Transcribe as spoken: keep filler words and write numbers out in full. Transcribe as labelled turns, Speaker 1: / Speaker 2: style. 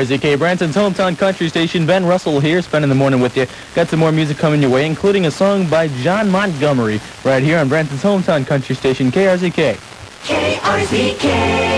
Speaker 1: Z K, Branson's hometown country station. Ben Russell here, spending the morning with you. Got some more music coming your way, including a song by John Montgomery, right here on Branson's hometown country station, K R Z K.
Speaker 2: K R Z K.